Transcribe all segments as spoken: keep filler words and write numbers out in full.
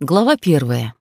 Глава первая.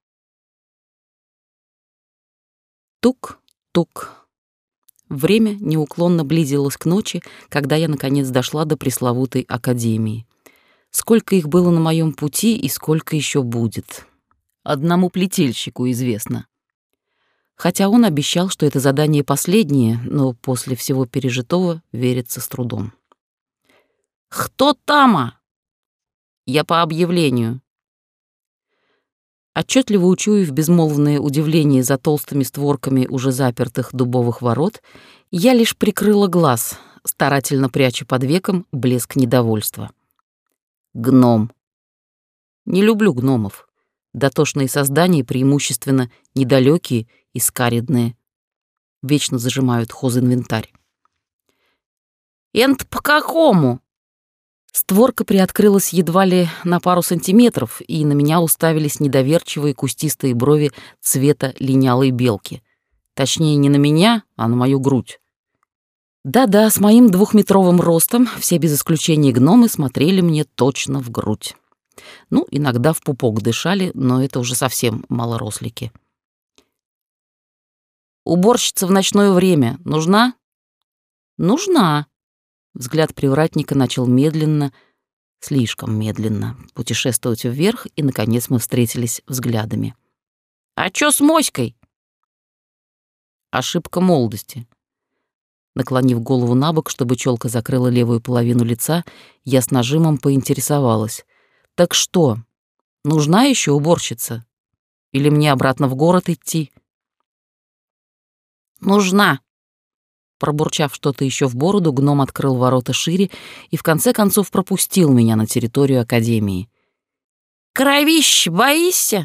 Тук-тук. Время неуклонно близилось к ночи, когда я наконец дошла до пресловутой академии. Сколько их было на моем пути и сколько еще будет. Одному плетельщику известно. Хотя он обещал, что это задание последнее, но после всего пережитого верится с трудом. «Кто тама?» «Я по объявлению». Отчетливо учуяв безмолвное удивление за толстыми створками уже запертых дубовых ворот, я лишь прикрыла глаз, старательно пряча под веком блеск недовольства. Гном. Не люблю гномов. Дотошные создания преимущественно недалекие и скаридные. Вечно зажимают хозинвентарь. «Энт по какому?» Створка приоткрылась едва ли на пару сантиметров, и на меня уставились недоверчивые кустистые брови цвета линялой белки. Точнее, не на меня, а на мою грудь. Да-да, с моим двухметровым ростом все без исключения гномы смотрели мне точно в грудь. Ну, иногда в пупок дышали, но это уже совсем малорослики. «Уборщица в ночное время нужна?» «Нужна». Взгляд привратника начал медленно, слишком медленно, путешествовать вверх, и, наконец, мы встретились взглядами. «А чё с моськой?» Ошибка молодости. Наклонив голову набок, чтобы челка закрыла левую половину лица, я с нажимом поинтересовалась. «Так что, нужна еще уборщица? Или мне обратно в город идти?» «Нужна». Пробурчав что-то еще в бороду, гном открыл ворота шире и в конце концов пропустил меня на территорию академии. «Кровищ боишься?»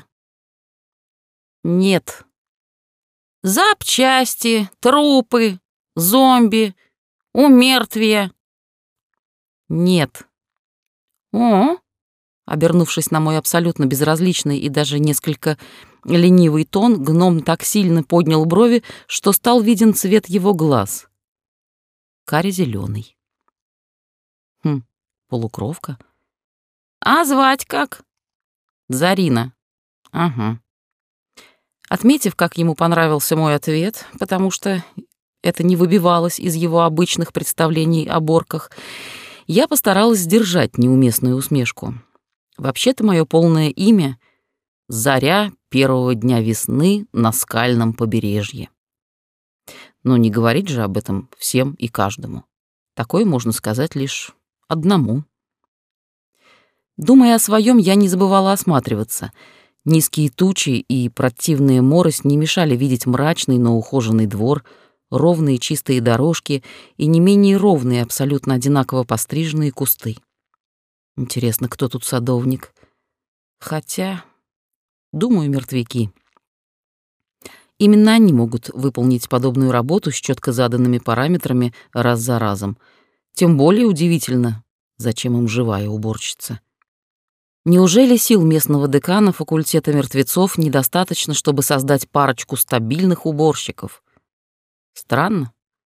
«Нет». «Запчасти, трупы, зомби, умертвия?» «Нет». «О?» Обернувшись на мой абсолютно безразличный и даже несколько ленивый тон, гном так сильно поднял брови, что стал виден цвет его глаз. Каре-зелёный. Хм, полукровка. «А звать как?» «Зарина». «Ага». Отметив, как ему понравился мой ответ, потому что это не выбивалось из его обычных представлений о борках, я постаралась сдержать неуместную усмешку. Вообще-то мое полное имя — Заря первого дня весны на скальном побережье. Но не говорить же об этом всем и каждому. Такое можно сказать лишь одному. Думая о своем, я не забывала осматриваться. Низкие тучи и противная морось не мешали видеть мрачный, но ухоженный двор, ровные чистые дорожки и не менее ровные, абсолютно одинаково постриженные кусты. Интересно, кто тут садовник? Хотя, думаю, мертвяки. Именно они могут выполнить подобную работу с четко заданными параметрами раз за разом. Тем более удивительно, зачем им живая уборщица. Неужели сил местного декана факультета мертвецов недостаточно, чтобы создать парочку стабильных уборщиков? Странно.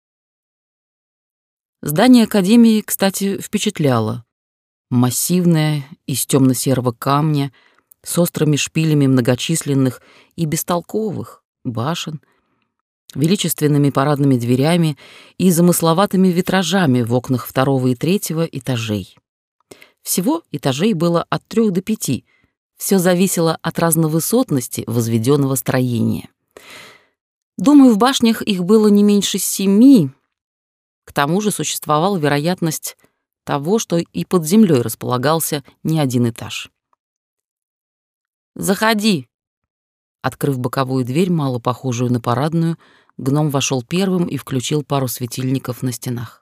Здание академии, кстати, впечатляло. Массивная, из темно-серого камня, с острыми шпилями многочисленных и бестолковых башен, величественными парадными дверями и замысловатыми витражами в окнах второго и третьего этажей. Всего этажей было от трех до пяти. Все зависело от разновысотности возведенного строения. Думаю, в башнях их было не меньше семи. К тому же существовала вероятность того, что и под землей располагался не один этаж. «Заходи!» Открыв боковую дверь, мало похожую на парадную, гном вошел первым и включил пару светильников на стенах.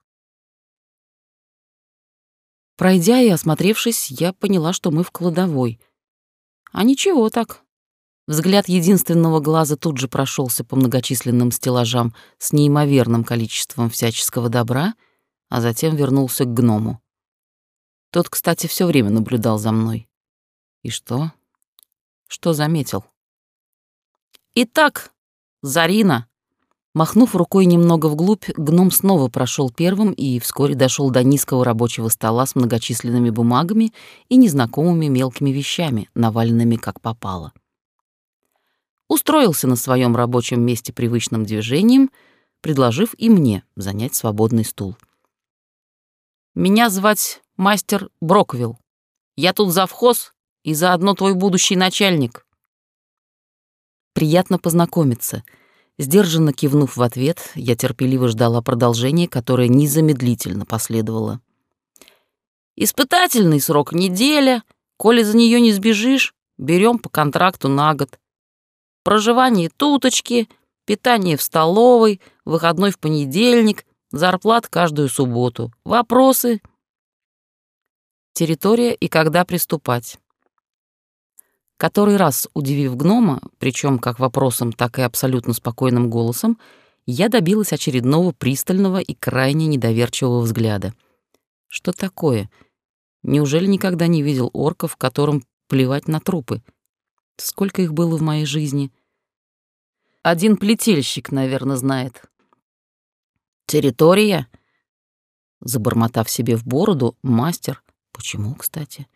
Пройдя и осмотревшись, я поняла, что мы в кладовой. А ничего так. Взгляд единственного глаза тут же прошелся по многочисленным стеллажам с неимоверным количеством всяческого добра, а затем вернулся к гному. Тот, кстати, все время наблюдал за мной. И что? Что заметил? «Итак, Зарина, Махнув рукой немного вглубь, гном снова прошел первым и вскоре дошел до низкого рабочего стола с многочисленными бумагами и незнакомыми мелкими вещами, наваленными как попало. Устроился на своем рабочем месте привычным движением, предложив и мне занять свободный стул. «Меня звать мастер Броквилл. Я тут завхоз и заодно твой будущий начальник». «Приятно познакомиться». Сдержанно кивнув в ответ, я терпеливо ждала продолжения, которое незамедлительно последовало. «Испытательный срок неделя. Коли за нее не сбежишь, берем по контракту на год. Проживание туточки, питание в столовой, выходной в понедельник, зарплата каждую субботу. Вопросы?» Территория и когда приступать. Который раз, удивив гнома, причем как вопросом, так и абсолютно спокойным голосом, я добилась очередного пристального и крайне недоверчивого взгляда. Что такое? Неужели никогда не видел орков, которым плевать на трупы? Сколько их было в моей жизни? Один плетельщик, наверное, знает. Территория? Забормотав себе в бороду, мастер... Почему, кстати?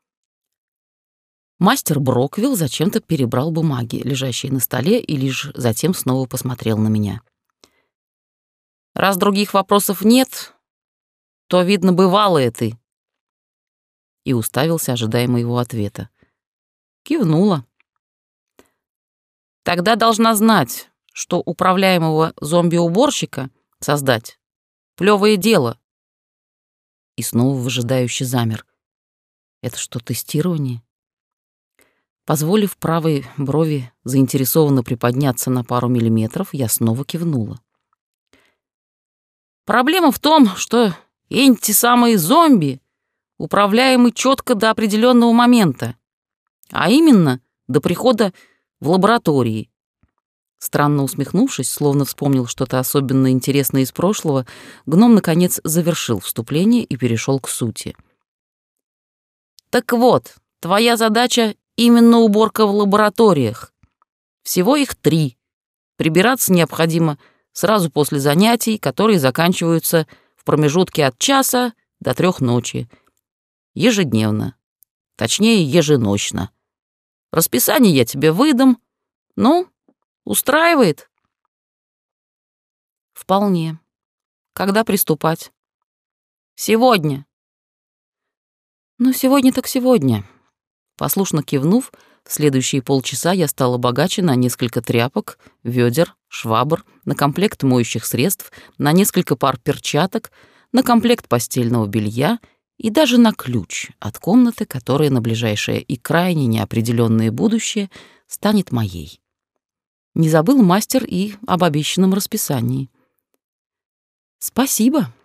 Мастер Броквилл зачем-то перебрал бумаги, лежащие на столе, и лишь затем снова посмотрел на меня. «Раз других вопросов нет, то, видно, бывалая ты». И уставился, ожидая моего ответа. Кивнула. «Тогда должна знать, что управляемого зомби-уборщика создать — плевое дело». И снова выжидающе замер. «Это что, тестирование?» Позволив правой брови заинтересованно приподняться на пару миллиметров, я снова кивнула. «Проблема в том, что эти самые зомби управляемы четко до определенного момента, а именно до прихода в лаборатории». Странно усмехнувшись, словно вспомнил что-то особенно интересное из прошлого, гном, наконец, завершил вступление и перешел к сути. «Так вот, твоя задача — именно уборка в лабораториях. Всего их три. Прибираться необходимо сразу после занятий, которые заканчиваются в промежутке от часа до трех ночи. Ежедневно. Точнее, еженочно. Расписание я тебе выдам. Ну, устраивает?» «Вполне. Когда приступать?» «Сегодня». «Ну, сегодня так сегодня». Послушно кивнув, в следующие полчаса я стала богаче на несколько тряпок, ведер, швабр, на комплект моющих средств, на несколько пар перчаток, на комплект постельного белья и даже на ключ от комнаты, которая на ближайшее и крайне неопределенное будущее станет моей. Не забыл мастер и об обещанном расписании. «Спасибо»,